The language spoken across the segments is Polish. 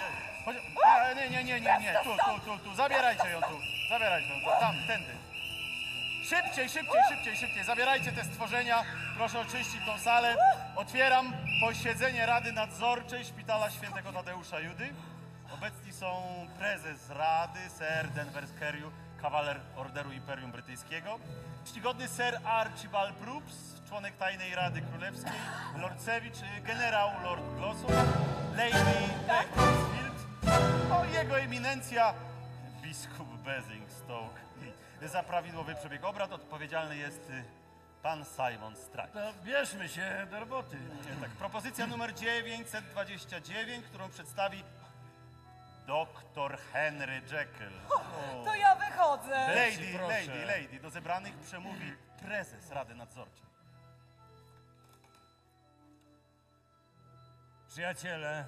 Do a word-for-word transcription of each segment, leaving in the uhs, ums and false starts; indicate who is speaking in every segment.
Speaker 1: Chodź, a, nie, nie, nie, nie, nie, tu, tu, tu, tu, zabierajcie ją tu, zabierajcie ją tu, tam, tędy. Szybciej, szybciej, szybciej, szybciej, zabierajcie te stworzenia, proszę oczyścić tą salę. Otwieram posiedzenie Rady Nadzorczej Szpitala Świętego Tadeusza Judy. Obecni są prezes Rady, Sir Denver Kerry, kawaler Orderu Imperium Brytyjskiego, czcigodny Sir Archibald Brooks, członek Tajnej Rady Królewskiej, Lord Sewicz, generał Lord Glossop, Lady Beaconsfield, no i jego eminencja biskup Basingstoke. Za prawidłowy przebieg obrad odpowiedzialny jest pan Simon Strike.
Speaker 2: To bierzmy się do roboty.
Speaker 1: Tak, propozycja numer dziewięćset dwadzieścia dziewięć, którą przedstawi doktor Henry Jekyll.
Speaker 3: O, to ja wychodzę.
Speaker 1: Lady, lady, lady. Do zebranych przemówi prezes Rady Nadzorczej.
Speaker 2: Przyjaciele,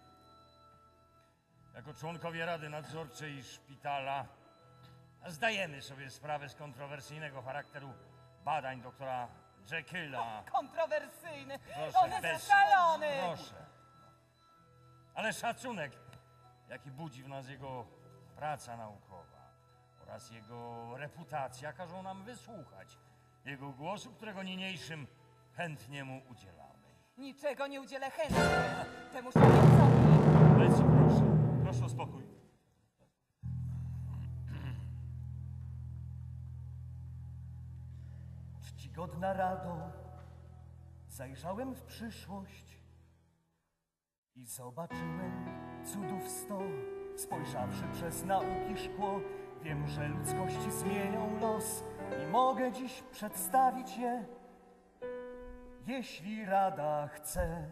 Speaker 2: jako członkowie Rady Nadzorczej Szpitala zdajemy sobie sprawę z kontrowersyjnego charakteru badań doktora Jekylla.
Speaker 3: Kontrowersyjny.
Speaker 2: Proszę,
Speaker 3: On jest
Speaker 2: bez-
Speaker 3: szalony.
Speaker 2: Proszę. Ale szacunek, jaki budzi w nas jego praca naukowa oraz jego reputacja, każą nam wysłuchać jego głosu, którego niniejszym chętnie mu udzielamy.
Speaker 3: Niczego nie udzielę chętnie temu szaleńcowi.
Speaker 2: Bez proszę.
Speaker 1: Proszę o spokój.
Speaker 4: Czcigodna Rado, zajrzałem w przyszłość i zobaczyłem cudów sto. Spojrzawszy przez nauki szkło, wiem, że ludzkości zmienią los i mogę dziś przedstawić je, jeśli Rada chce.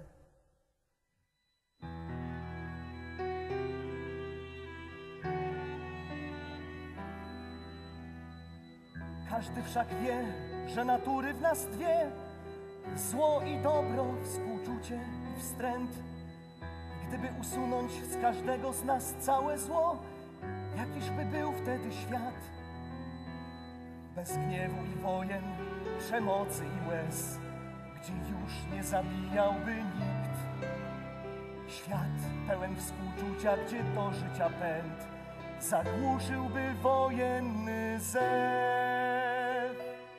Speaker 4: Każdy wszak wie, że natury w nas dwie, zło i dobro, współczucie i wstręt. I gdyby usunąć z każdego z nas całe zło, jakiż by był wtedy świat? Bez gniewu i wojen, przemocy i łez, gdzie już nie zabijałby nikt. Świat pełen współczucia, gdzie do życia pęd zagłuszyłby wojenny zew.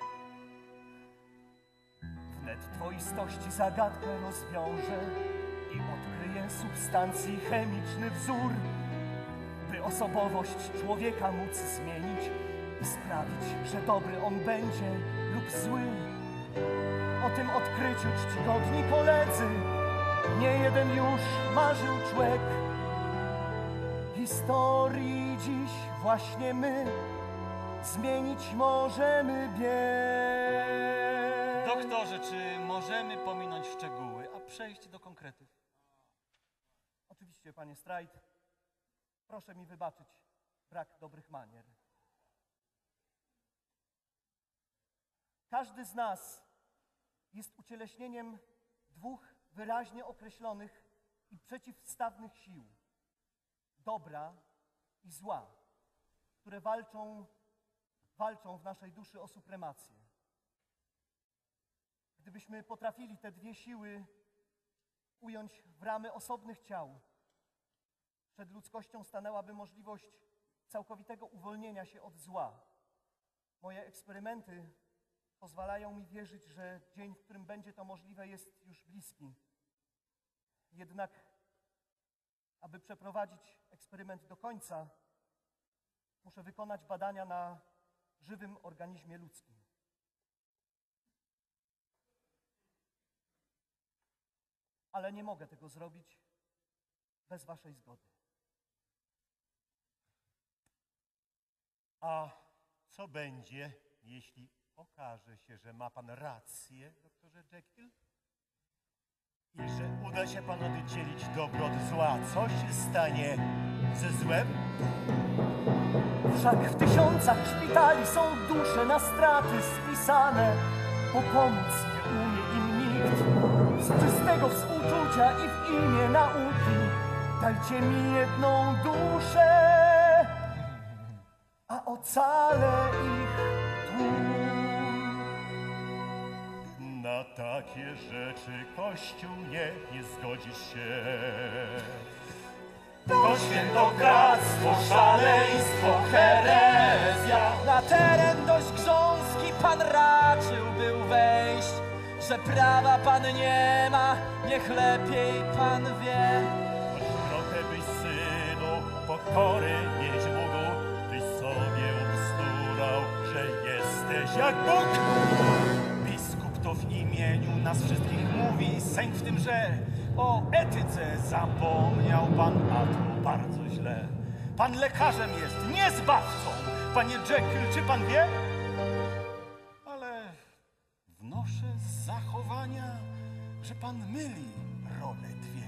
Speaker 4: Wnet twoistości zagadkę rozwiąże i odkryje substancji chemiczny wzór, by osobowość człowieka móc zmienić i sprawić, że dobry on będzie lub zły. O tym odkryciu, czcigodni koledzy, nie jeden już marzył człek. Historii dziś właśnie my zmienić możemy bieg.
Speaker 1: Doktorze, czy możemy pominąć szczegóły, a przejść do konkretów?
Speaker 4: Oczywiście, panie Strajt. Proszę mi wybaczyć brak dobrych manier. Każdy z nas jest ucieleśnieniem dwóch wyraźnie określonych i przeciwstawnych sił. Dobra i zła, które walczą, walczą w naszej duszy o supremację. Gdybyśmy potrafili te dwie siły ująć w ramy osobnych ciał, przed ludzkością stanęłaby możliwość całkowitego uwolnienia się od zła. Moje eksperymenty pozwalają mi wierzyć, że dzień, w którym będzie to możliwe, jest już bliski. Jednak, aby przeprowadzić eksperyment do końca, muszę wykonać badania na żywym organizmie ludzkim. Ale nie mogę tego zrobić bez waszej zgody.
Speaker 5: A co będzie, jeśli okaże się, że ma pan rację, doktorze Jekyll? I że uda się panu oddzielić dobro od zła? Co się stanie ze złem?
Speaker 4: Wszak w tysiącach szpitali są dusze na straty spisane, bo pomóc nie umie im nikt. Z czystego współczucia i w imię nauki dajcie mi jedną duszę, a ocalę ich tłum.
Speaker 5: Na takie rzeczy Kościół nie, nie zgodzi się.
Speaker 4: to świętokradztwo, szaleństwo, herezja.
Speaker 3: Na teren dość grząski pan raczył był wejść, że prawa pan nie ma, niech lepiej pan wie.
Speaker 5: Choć trochę byś, synu, pokory mieć mógł, tyś sobie ubzdurał, że jesteś jak Bóg. Biskup to w imieniu nas wszystkich mówi, sęk w tym, że o etyce zapomniał pan, a to bardzo źle. Pan lekarzem jest, nie zbawcą. Panie Jekyll, czy pan wie? Ale wnoszę z zachowania, że pan myli role dwie.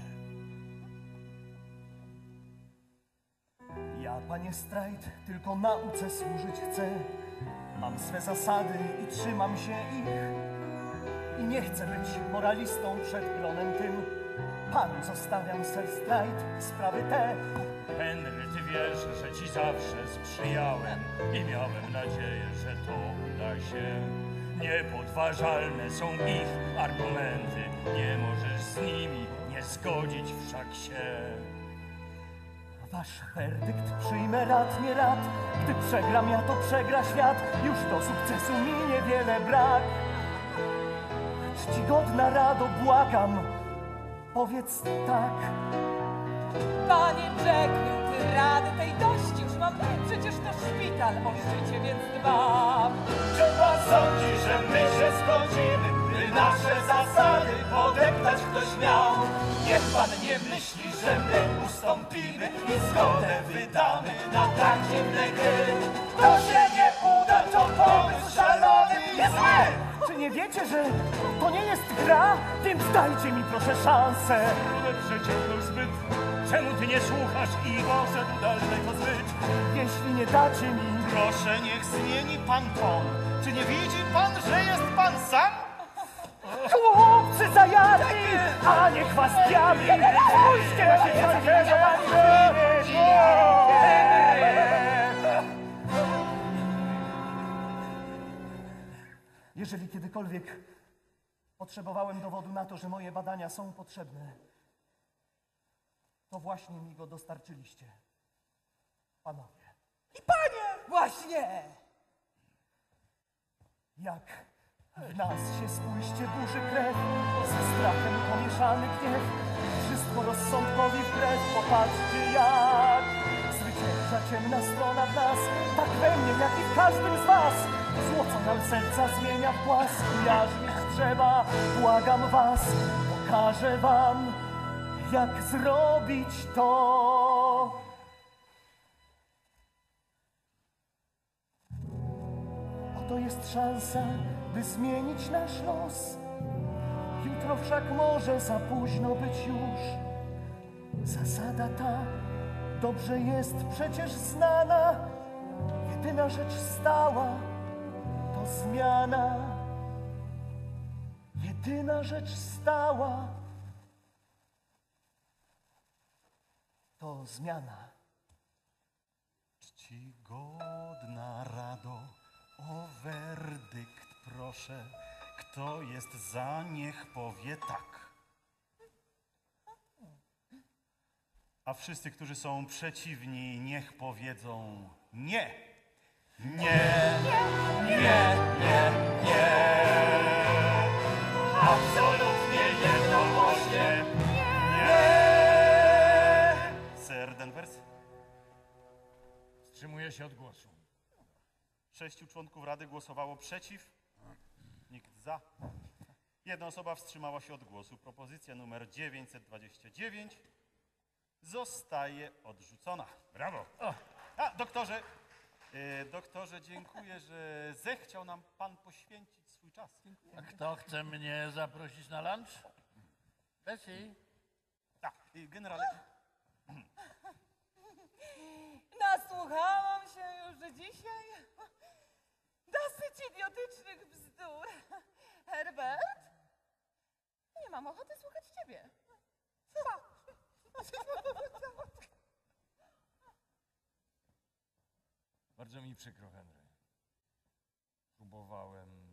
Speaker 4: Ja, panie Strajt, tylko nauce służyć chcę. Mam swe zasady i trzymam się ich. I nie chcę być moralistą przed gronem tym. Panu zostawiam, Sir Strajt, sprawy te.
Speaker 2: Henry, ty wiesz, że ci zawsze sprzyjałem i miałem nadzieję, że to uda się. Niepodważalne są ich argumenty, nie możesz z nimi nie zgodzić wszak się.
Speaker 4: Wasz werdykt przyjmę rad, nie rad. Gdy przegram ja, to przegra świat. Już do sukcesu mi niewiele brak. Czcigodna Rado, błagam, powiedz tak.
Speaker 3: Panie Jekyll, ty rady tej dość już mam, przecież to szpital o życie, więc dbam.
Speaker 4: Czy pan sądzi, że my się zgodzimy, by nasze zasady podeptać ktoś miał? Niech pan nie myśli, że my ustąpimy i zgodę wydamy na tak dziwne gry. To się nie uda, to pomysł szalony jest zły. Czy nie wiecie, że to nie jest gra? Więc dajcie mi proszę szansę.
Speaker 5: Ale przeciągnął zbyt,
Speaker 2: Czemu ty nie słuchasz ich?
Speaker 5: poszedł daleko zbyt.
Speaker 4: Jeśli nie dacie mi,
Speaker 1: Proszę, niech zmieni pan ton. Czy nie widzi pan, że jest pan sam?
Speaker 4: chłopcy zajarli, a niech was diabli, spójrzcie na się, jeżeli kiedykolwiek potrzebowałem dowodu na to, że moje badania są potrzebne, to właśnie mi go dostarczyliście, panowie.
Speaker 3: Właśnie!
Speaker 4: Jak w nas się, spójrzcie, burzy krew, ze strachem pomieszany gniew, wszystko rozsądkowi wbrew, popatrzcie jak zwycięża ciemna strona w nas, tak we mnie, jak i w każdym z was. Zło, co nam serca zmienia w płask, ujarzmić trzeba, błagam was, pokażę wam, jak zrobić to. Oto jest szansa, by zmienić nasz los. Jutro wszak może za późno być już. Zasada ta dobrze jest przecież znana. Jedyna rzecz stała to zmiana. Jedyna rzecz stała to zmiana.
Speaker 5: Czcigodna Rado, o werdykt proszę. Kto jest za, niech powie tak. A wszyscy, którzy są przeciwni, niech powiedzą nie. Nie, nie, nie, nie. Absolutnie jednogłośnie nie. Sir Danvers?
Speaker 2: Wstrzymuję się od głosu.
Speaker 5: Sześciu członków Rady głosowało przeciw, nikt za. Jedna osoba wstrzymała się od głosu. Propozycja numer dziewięćset dwadzieścia dziewięć zostaje odrzucona.
Speaker 2: Brawo.
Speaker 5: A, doktorze, e, doktorze, dziękuję, że zechciał nam pan poświęcić swój czas.
Speaker 6: A kto chce mnie zaprosić na lunch? Bessie?
Speaker 5: Tak, e, generale,
Speaker 3: Nasłuchałam się już dzisiaj dosyć idiotycznych bzdur. Herbert? Nie mam ochoty słuchać ciebie. Pa.
Speaker 2: Bardzo mi przykro, Henry. Próbowałem